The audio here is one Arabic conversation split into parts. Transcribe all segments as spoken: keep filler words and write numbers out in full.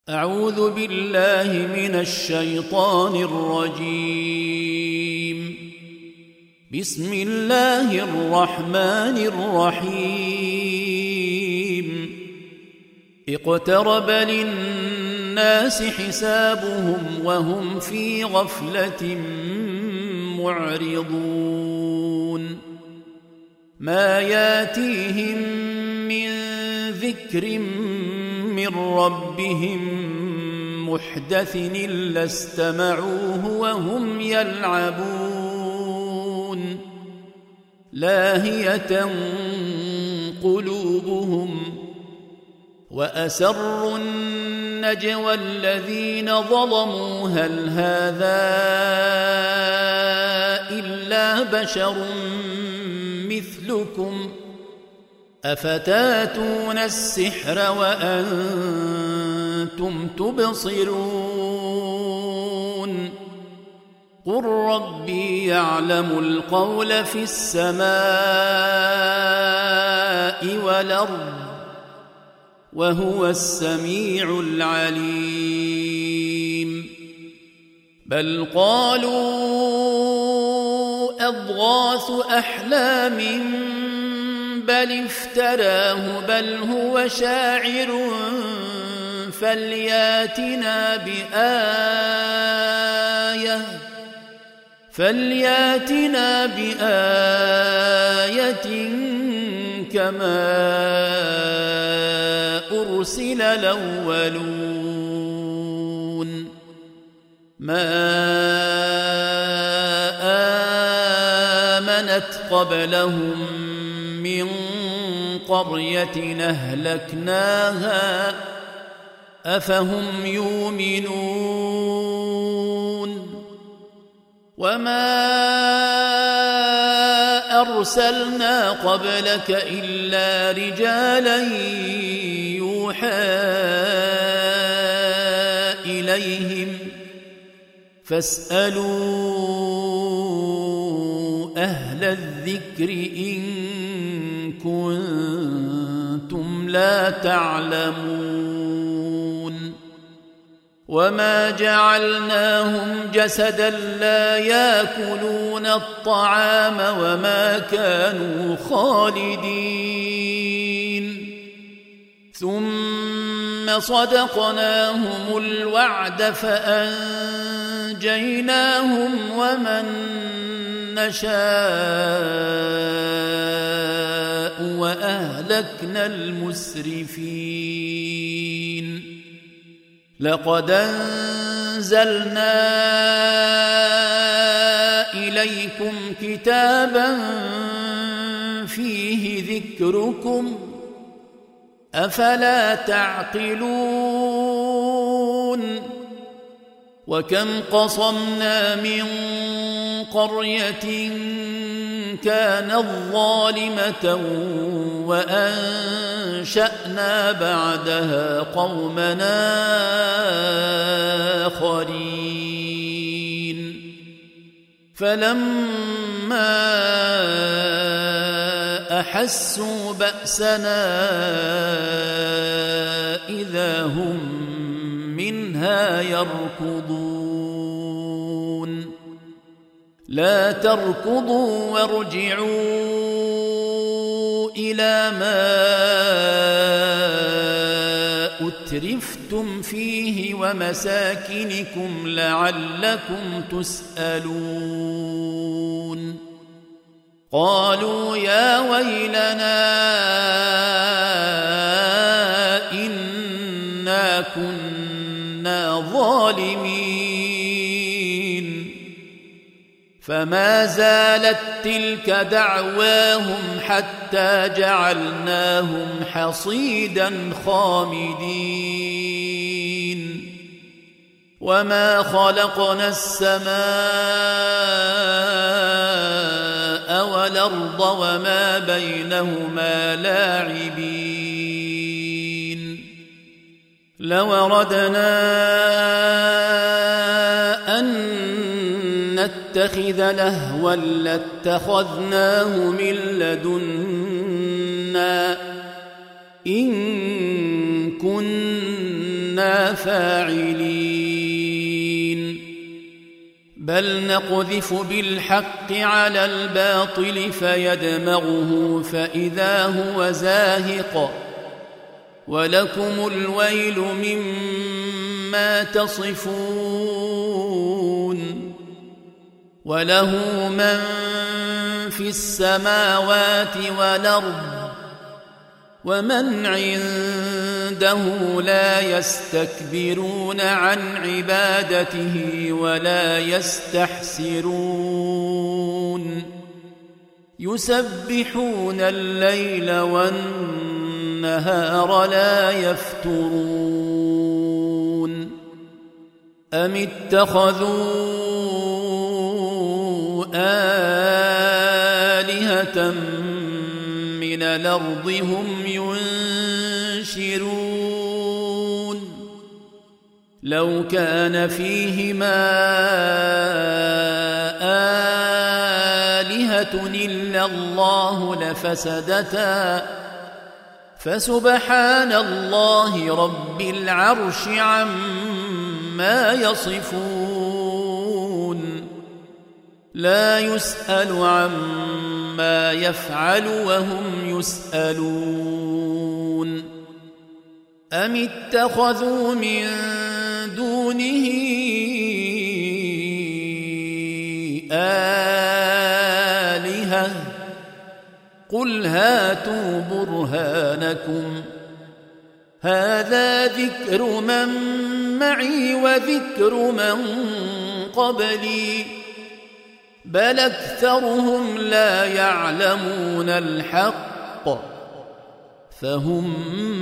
أعوذ بالله من الشيطان الرجيم. بسم الله الرحمن الرحيم. اقترب للناس حسابهم وهم في غفلة معرضون. ما ياتيهم من ذكر من ربهم محدث إلا استمعوه وهم يلعبون. لاهية قلوبهم وأسروا النجوى الذين ظلموا هل هذا إلا بشر مثلكم أفتاتون السحر وأنتم تبصرون. قل ربي يعلم القول في السماء والأرض وهو السميع العليم. بل قالوا أضغاث أحلام بل افتراه بل هو شاعر فلياتنا بآية فلياتنا بآية كما أرسل الأولون. ما آمنت قبلهم من قرية أهلكناها أفهم يؤمنون. وما أرسلنا قبلك إلا رجالا يوحى إليهم فاسألوا أهل الذكر إن كنتم لا تعلمون. وما جعلناهم جسدا لا يأكلون الطعام وما كانوا خالدين. ثم صدقناهم الوعد فأنجيناهم ومن نشاء وأهلكنا المسرفين. لقد أنزلنا إليكم كتابا فيه ذكركم أفلا تعقلون. وكم قصمنا من قرية كانت ظالمة وأنشأنا بعدها قومنا آخرين. فلما أحسوا بأسنا إذا هم منها يركضون. لا تركضوا وارجعوا إلى ما أترفتم فيه ومساكنكم لعلكم تسألون. قالوا يا ويلنا إنا كنا ظالمين. فما زالت تلك دعواهم حتى جعلناهم حصيدا خامدين. وما خلقنا السماء والأرض وما بينهما لاعبين. لو أردنا أن نتخذ لهوا لاتخذناه من لدنا إن كنا كنا فاعلين بل نقذف بالحق على الباطل فيدمغه فإذا هو زاهق ولكم الويل مما تصفون وله من في السماوات والأرض ومن عنده لا يستكبرون عن عبادته ولا يستحسرون يسبحون الليل والنهار لا يفترون أم اتخذوا آلهة من الأرض هم ينشرون لو كان فيهما آلهة إلا الله لفسدتا فسبحان الله رب العرش عما يصفون لا يسأل عما يفعل وهم يسألون أم اتخذوا من دونه آلهة قل هاتوا برهانكم هذا ذكر من معي وذكر من قبلي بل أكثرهم لا يعلمون الحق فهم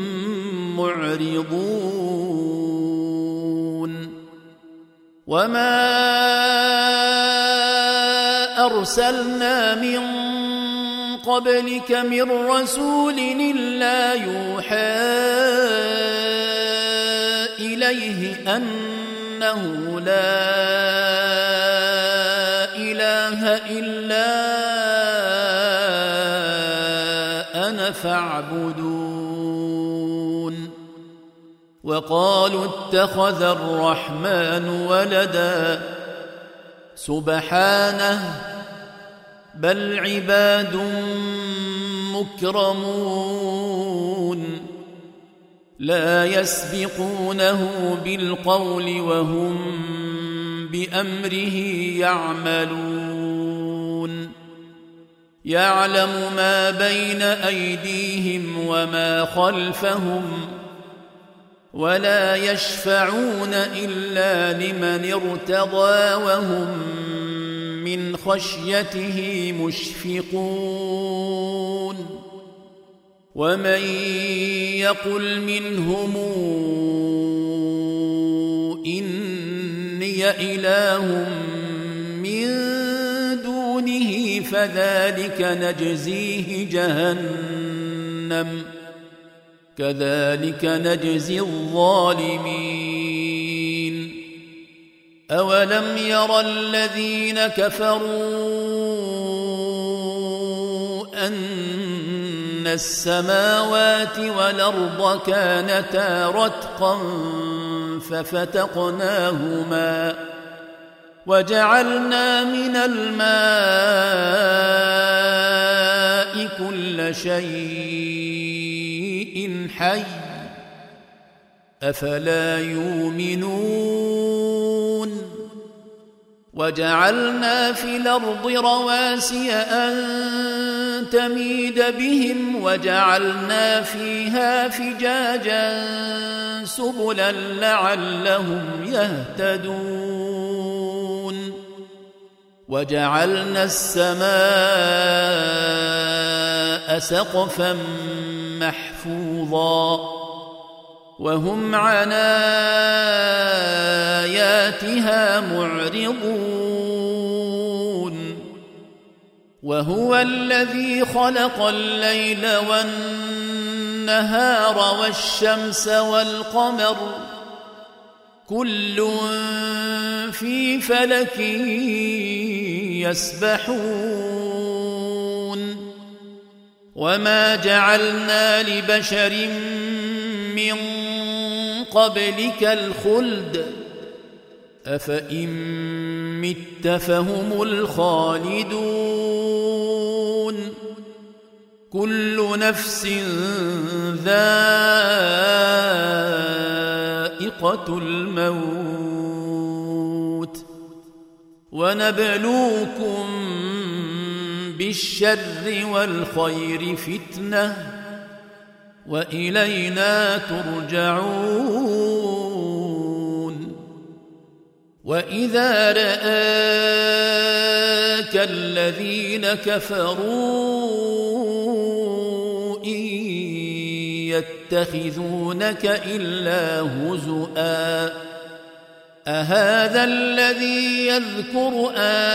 معرضون وما أرسلنا من قبلك من رسول إلا يوحى إليه أنه لا إله إلا أنا فاعبدون وقالوا اتخذ الرحمن ولدا سبحانه بل عباد مكرمون لا يسبقونه بالقول وهم بأمره يعملون يعلم ما بين أيديهم وما خلفهم ولا يشفعون إلا لمن ارتضى وهم من خشيته مشفقون ومن يقل منهم إني إله من دونه فذلك نجزيه جهنم كذلك نجزي الظالمين أولم يرى الذين كفروا أن السماوات والأرض كانتا رتقا ففتقناهما وجعلنا من الماء كل شيء حي أفلا يؤمنون وجعلنا في الأرض رواسي أن تميد بهم وجعلنا فيها فجاجا سبلا لعلهم يهتدون وجعلنا السماء سقفا محفوظا وهم عن آياتها معرضون وهو الذي خلق الليل والنهار والشمس والقمر كل في فلك يسبحون وما جعلنا لبشر من قبلك الخلد أفإن مت فهم الخالدون كل نفس ذائقة الموت ونبلوكم بالشر والخير فتنة وإلينا ترجعون وإذا رآك الذين كفروا إن يتخذونك إلا هزؤا أهذا الذي يذكر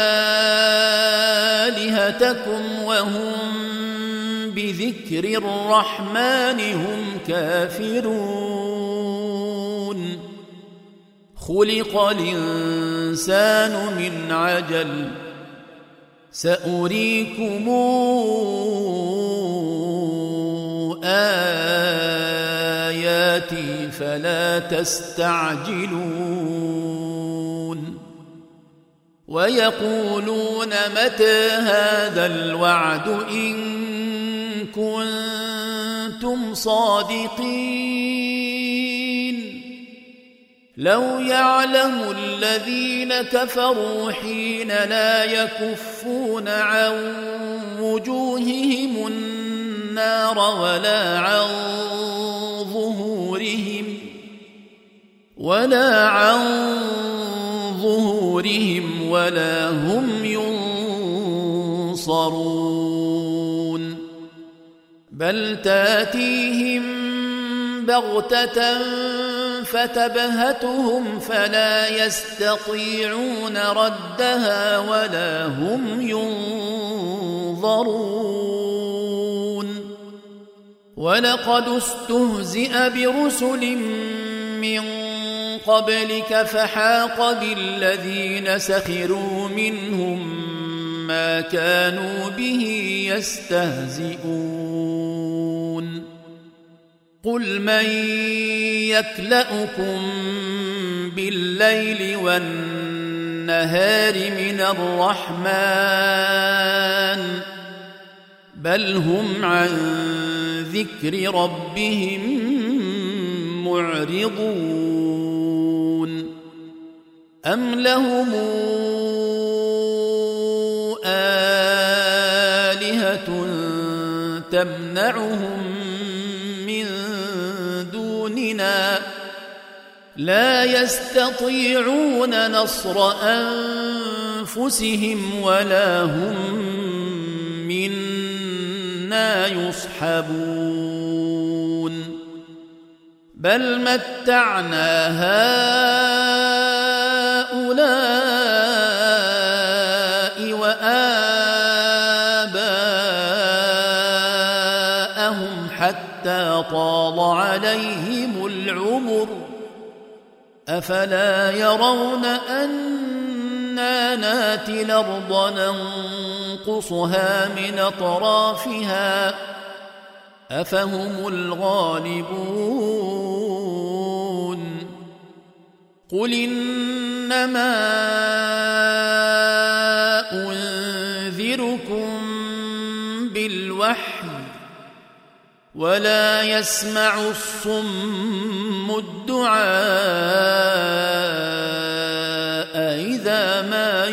آلهتكم وهم بذكر الرحمن هم كافرون خلق الإنسان من عجل سأريكم آياتي فلا تستعجلون ويقولون متى هذا الوعد إن كنتم صادقين لو يعلم الذين كفروا حين لا يكفون عن وجوههم النار ولا عن ظهورهم ولا عن ظهورهم ولا هم ينصرون بل تاتيهم بغتة فتبهتهم فلا يستطيعون ردها ولا هم ينظرون ولقد استهزئ برسل من قبلك فحاق بالذين سخروا منهم ما كانوا به يستهزئون قل من يكلأكم بالليل والنهار من الرحمن بل هم عن ذكر ربهم معرضون أم لهم آلهة تمنعهم من دوننا لا يستطيعون نصر أنفسهم ولا هم منا يصحبون بل متعنا هؤلاء وآباءهم حتى طال عليهم العمر أفلا يرون أنا ناتي الأرض ننقصها من أطرافها أفهم الغالبون قل إنما أنذركم بالوحي ولا يسمع الصم الدعاء إذا ما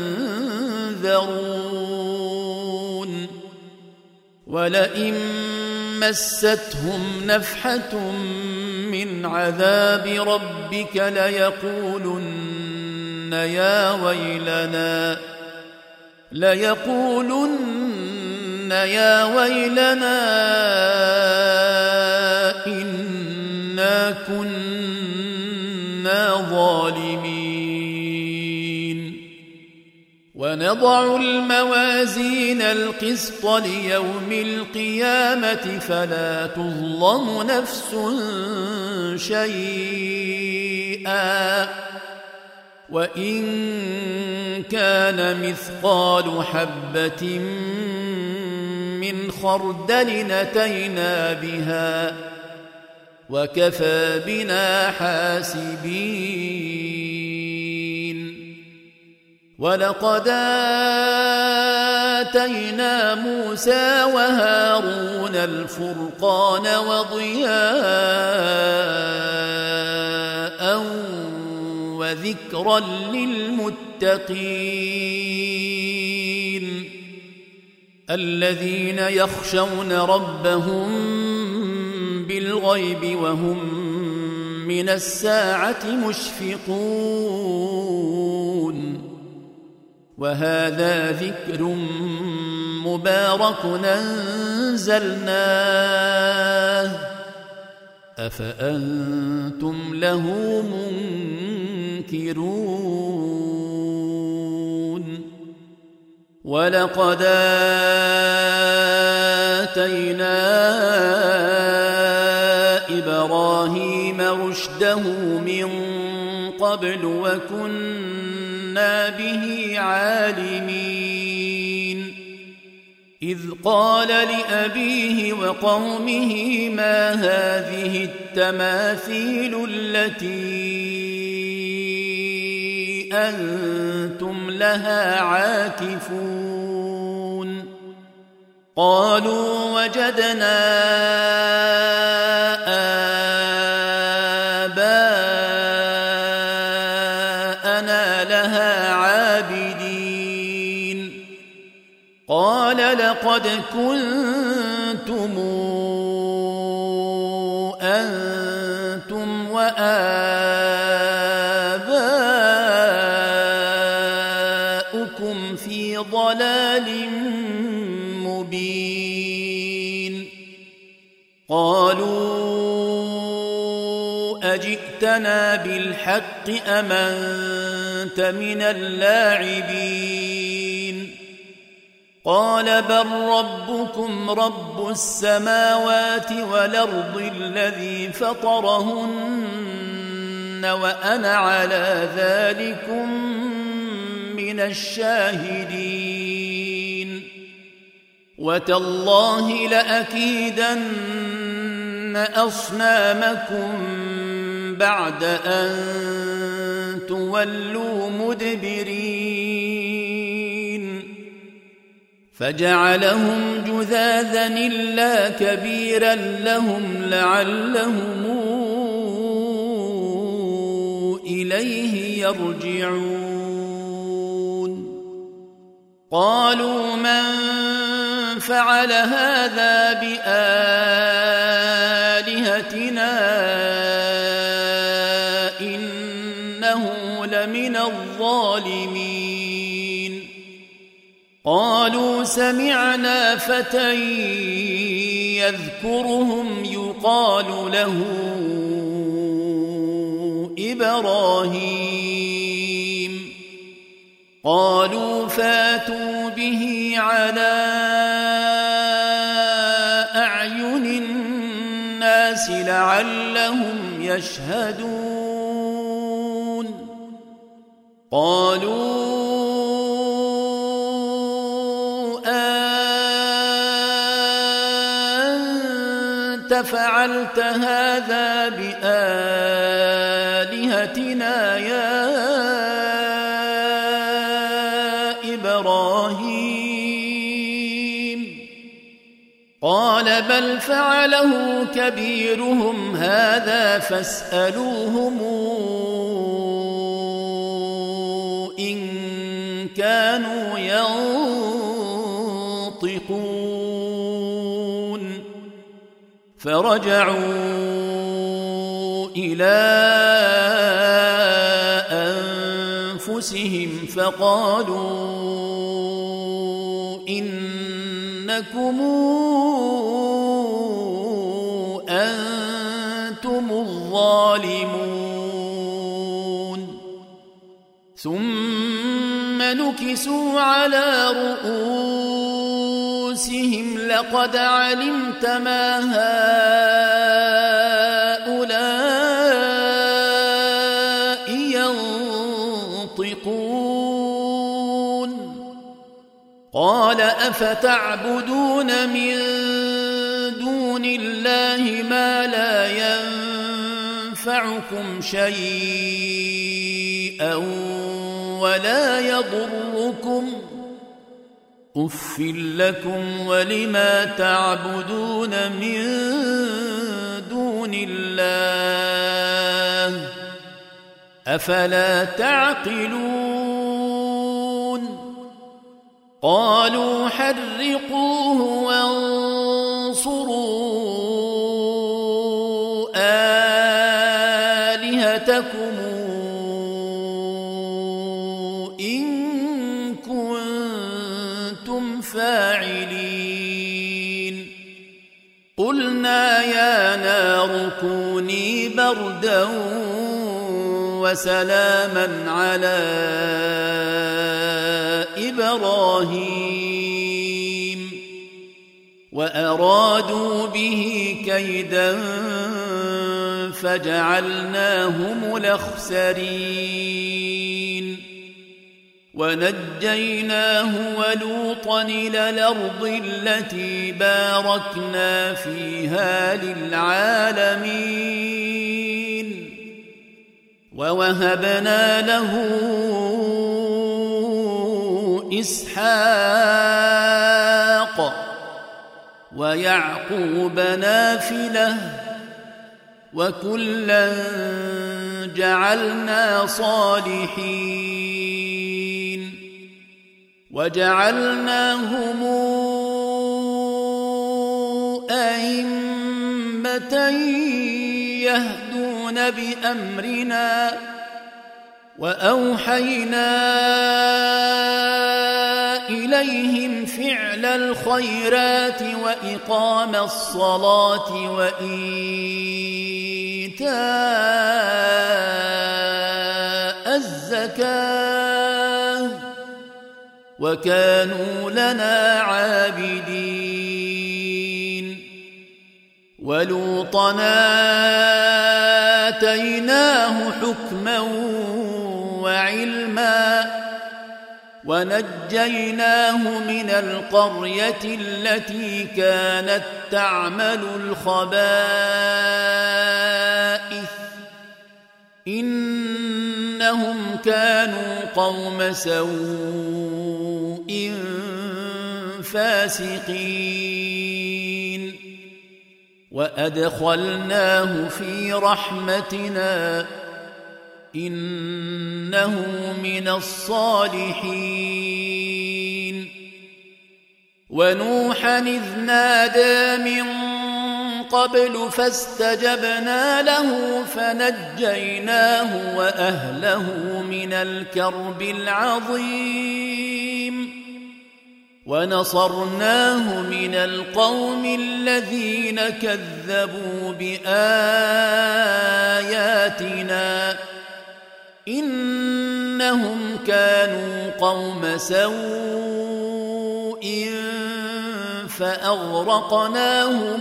ينذرون ولئن مستهم نفحة من عذاب ربك ليقولن يا ويلنا ليقولن يا ويلنا إنا كنا ظالمين ونضع الموازين القسط ليوم القيامة فلا تظلم نفس شيئا وإن كان مثقال حبة من خردل أتينا بها وكفى بنا حاسبين. ولقد آتينا موسى وهارون الفرقان وضياء وذكرا للمتقين الذين يخشون ربهم بالغيب وهم من الساعة مشفقون. وهذا ذكر مبارك أنزلناه أفأنتم له منكرون. ولقد آتينا إبراهيم رشده من قبل وكنا به عالمين. إذ قال لأبيه وقومه ما هذه التماثيل التي أنتم لها عاكفون. قالوا وجدنا آباءنا لها عابدين. قال لقد كنتم أنتم وآباؤكم في ضلال مبين. قالوا أجئتنا بالحق أم أنت من اللاعبين؟ قال بل ربكم رب السماوات والأرض الذي فطرهن وأنا على ذلكم من الشاهدين. وتالله لأكيدن أصنامكم بعد أن تولوا مدبرين. فجعلهم جذاذا إلا كبيرا لهم لعلهم إليه يرجعون. قالوا من فعل هذا بآلهتنا إنه لمن الظالمين. قالوا سمعنا فتى يذكرهم يقال له إبراهيم. قالوا فاتوا به على أعين الناس لعلهم يشهدون. قالوا أنت فعلت هذا بآلهتنا يا إبراهيم؟ قال بل فعله كبيرهم هذا فاسألوهم إن كانوا ينطقون. فرجعوا إلى أنفسهم فقالوا إنكم أنتم الظالمون. ثم نكسوا على رؤوسهم لقد علمت ما هؤلاء ينطقون. قال أفتعبدون من دون دون الله ما لا ينفعكم شيئا ولا يضركم أف لكم ولما تعبدون من دون الله أفلا تعقلون قالوا حرقوه وانصروا آلهتكم إن كنتم فاعلين قلنا يا نار كوني بردا وسلاما على إبراهيم وأرادوا به كيدا فجعلناهم الأخسرين ونجيناه ولوطا إلى الأرض التي باركنا فيها للعالمين ووهبنا له إسحاق ويعقوب نافلة وكلا جعلنا صالحين وجعلناهم أئمة يهدون بأمرنا وأوحينا إليهم فعل الخيرات وإقام الصلاة وإيتاء الزكاة وكانوا لنا عابدين ولوطا آتيناه حكما وعلما ونجيناه من القرية التي كانت تعمل الخبائث إنهم كانوا قوم سوء فاسقين وأدخلناه في رحمتنا إنه من الصالحين ونوحا إذ نادى من قبل فاستجبنا له فنجيناه وأهله من الكرب العظيم ونصرناه من القوم الذين كذبوا بآياتنا إنهم كانوا قوم سوء فأغرقناهم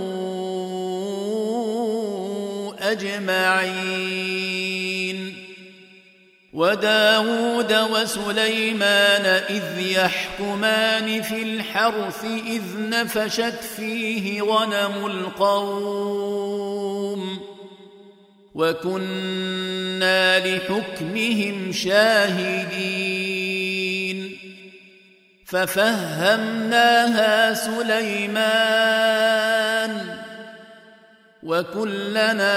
أجمعين وداود وسليمان إذ يحكمان في الحرث إذ نفشت فيه غنم القوم وكنا لحكمهم شاهدين ففهمناها سليمان وكلنا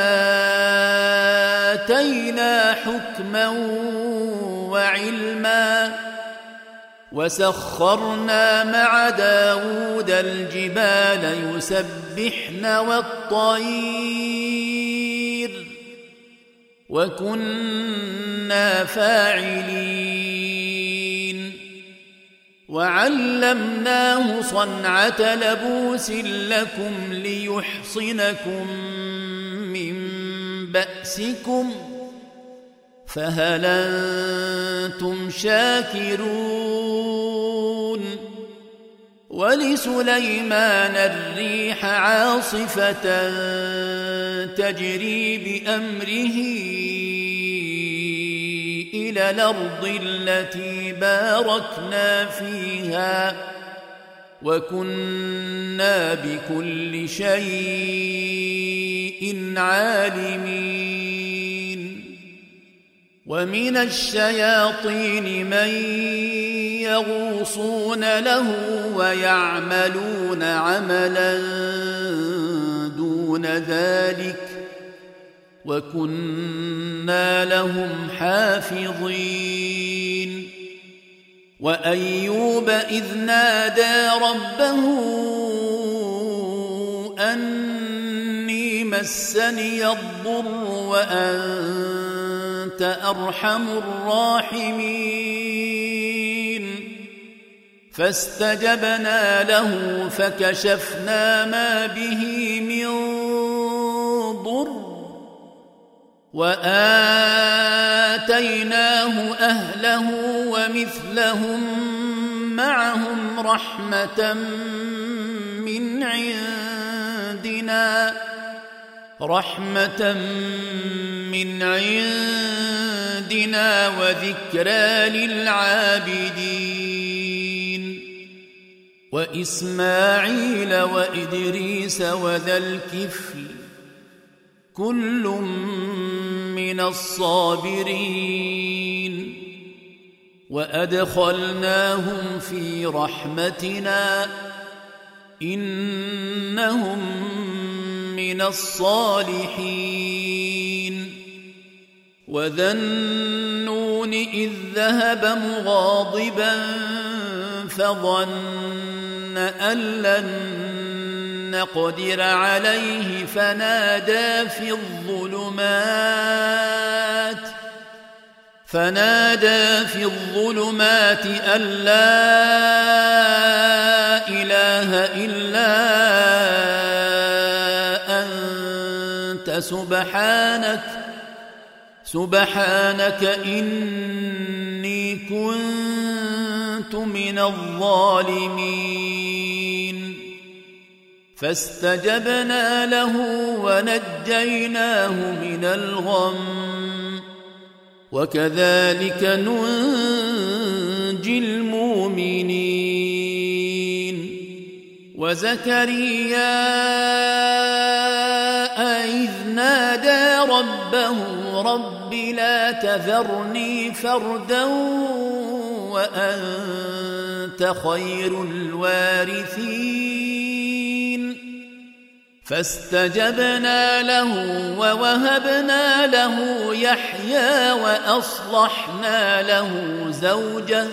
آتينا حكما وعلما وسخرنا مع داود الجبال يسبحن والطير وكنا فاعلين وعلمناه صنعة لبوس لكم ليحصنكم من بأسكم فهل أنتم شاكرون ولسليمان الريح عاصفة تجري بأمره إلى الأرض التي باركنا فيها وكنا بكل شيء عالمين ومن الشياطين من يغوصون له ويعملون عملا دون ذلك وكنا لهم حافظين وأيوب إذ نادى ربه أني مسني الضر وأنت أرحم الراحمين فاستجبنا له فكشفنا ما به من ضر وآتيناه أهله ومثلهم معهم رحمة من عندنا رحمة من عندنا وذكرى للعابدين وإسماعيل وإدريس وذا الكفل كل من الصابرين وأدخلناهم في رحمتنا إنهم من الصالحين وذا النون إذ ذهب مغاضبا فظن أن لن نقدر عليه فنادى في الظلمات فنادى في الظلمات أن لا إله إلا أنت سبحانك سبحانك إني كنت من الظالمين فاستجبنا له ونجيناه من الغم وكذلك ننجي المؤمنين وزكريا إذ نادى ربه رب لا تذرني فردا وأنت خير الوارثين فاستجبنا له ووهبنا له يحيى وأصلحنا له زوجه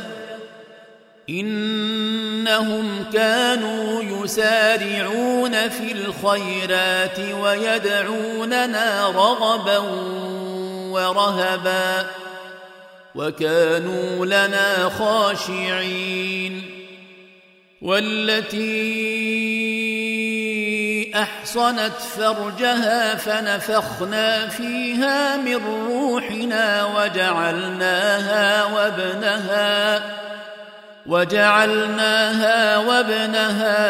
إنهم كانوا يسارعون في الخيرات ويدعوننا رغبا ورهبا وكانوا لنا خاشعين والتي أحصنت فرجها فنفخنا فيها من روحنا وجعلناها وابنها وجعلناها وابنها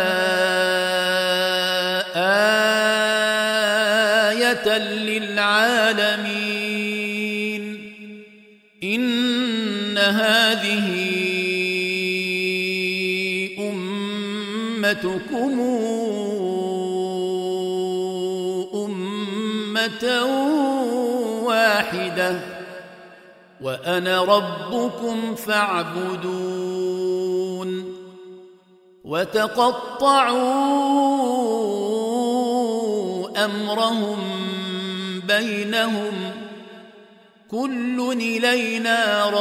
آية للعالمين إن هذه أمتكم أمة واحدة وأنا ربكم فاعبدون وتقطعوا أمرهم بينهم كل إلينا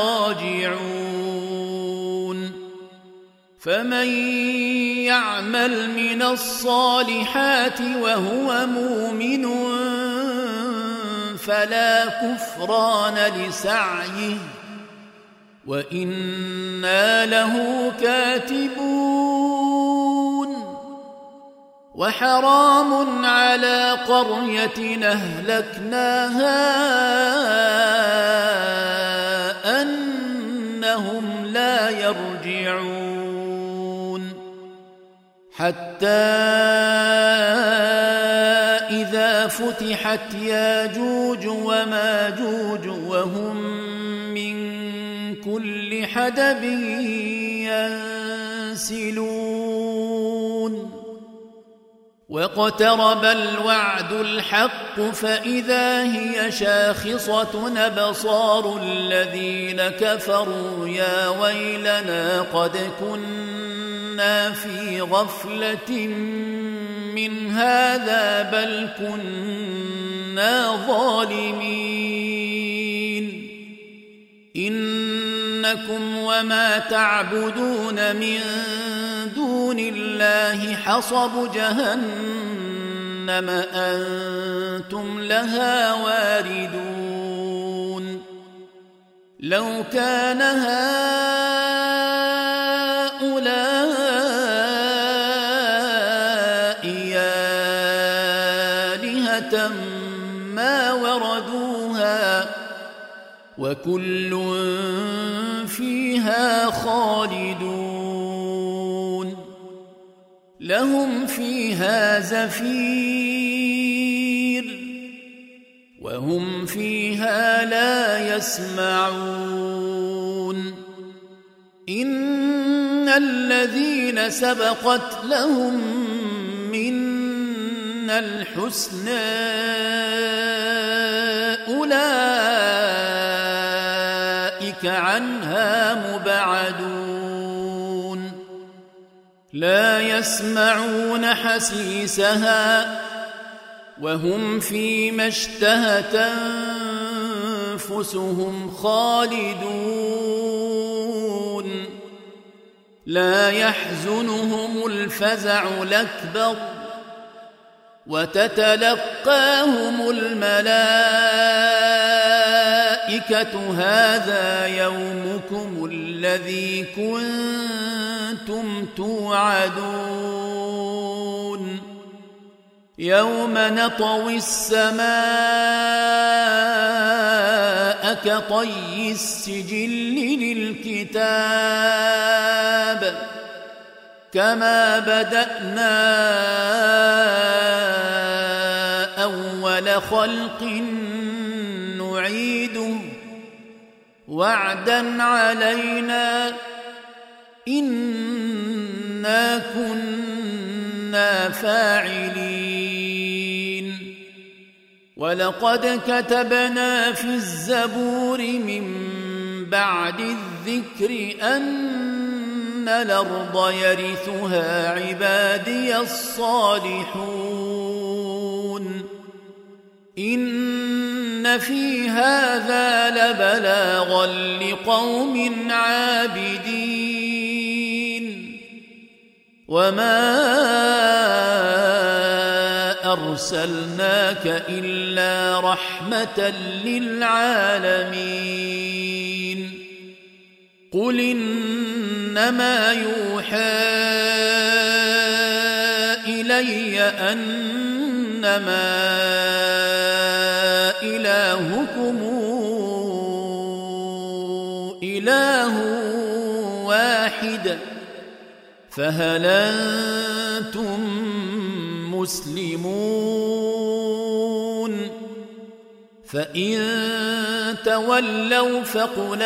راجعون فمن يعمل من الصالحات وهو مؤمن فلا كفران لسعيه وإنا له كاتبون وحرام على قرية أهلكناها أنهم لا يرجعون حتى إذا فتحت ياجوج وماجوج وهم من كل حدب ينسلون واقترب الوعد الحق فإذا هي شاخصة أبصار الذين كفروا يا ويلنا قد كنا في غفلة من هذا بل كنا ظالمين إنكم وما تعبدون من دون الله حصب جهنم أنتم لها واردون لو كان هؤلاء آلهة ما وردوها وكل فيها خالدون لهم فيها زفير وهم فيها لا يسمعون إن الذين سبقت لهم منا الحسنى أولئك عنها مبعدون لا يسمعون حسيسها وهم فيما اشتهت أنفسهم خالدون لا يحزنهم الفزع الأكبر وتتلقاهم الملائكة هذا يومكم الذي كنتم توعدون يوم نطوي السماء كطي السجل للكتاب كما بدأنا أول خلق نعيده وعدا علينا إنا كنا فاعلين ولقد كتبنا في الزبور من بعد الذكر أن الأرض يرثها عبادي الصالحون إن في هذا لبلاغا لقوم عابدين وما أرسلناك إلا رحمة للعالمين قل إنما يوحى إلي أنما إلهكم إله واحد فهل أنتم مسلمون فإن تولوا فقل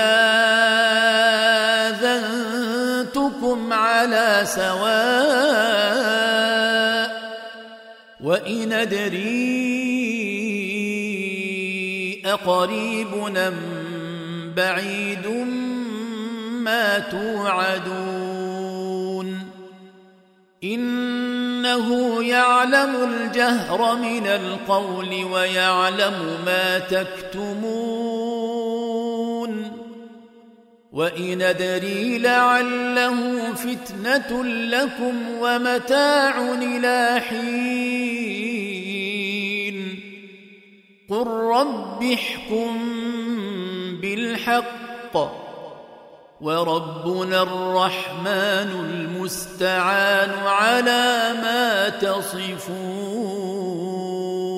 آذنتكم على سواء وإن أدري أقريب أم بعيد ما توعدون إنه يعلم الجهر من القول ويعلم ما تكتمون وإن أدري لعله فتنة لكم ومتاع إلى حين قل رب احكم بالحق وربنا الرحمن المستعان على ما تصفون.